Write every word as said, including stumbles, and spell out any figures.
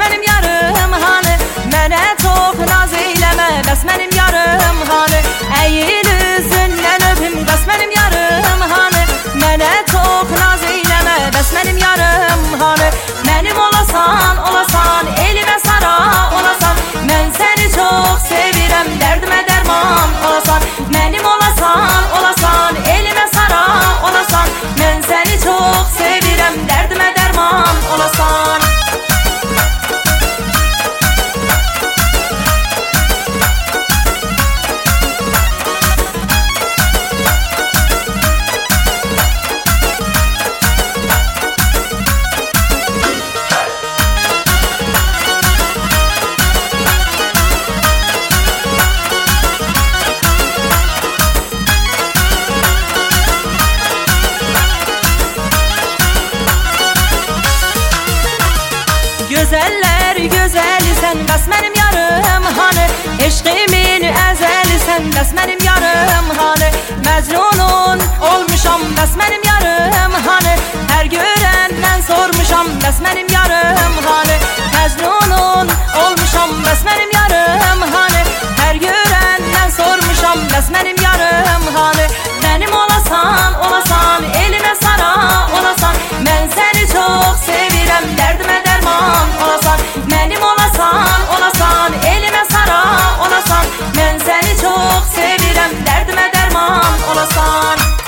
mənim yarım hanı? Mənə çox naz eyləmə, bəs mənim yarım hanı? Əyil üzündən öpüm, bəs mənim yarım hanı? Mənə çox naz eyləmə, bəs mənim yarım hanı? Mənim olasan, olasan, elimə sara olasan. Mən səni çox sevirəm, dərdimə dərman olasan. Mənim olasan, olasan, elimə sara olasan. Mən səni çox sevirəm, dərdimə dərman olasan. Gözəller gözəlisən, bəs mənim yarım hanı? Eşqimin əzəlisən, bəs mənim yarım hanı? Məcnunun olmuşam, bəs mənim yarım hanı? Hər görəndən sormuşam, bəs mənim yarım hanı? Məcnunun olmuşam, bəs mənim yarım hanı? Hər görəndən sormuşam, bəs mənim yarım hanı? Mənim olasan, olasan, elimə sara olasan. Mən səni çox sevirəm, dərdimə dərman olasan. Mənim olasan, olasan, elimə sara olasan. Mən səni çox sevirəm, dərdimə dərman olasan.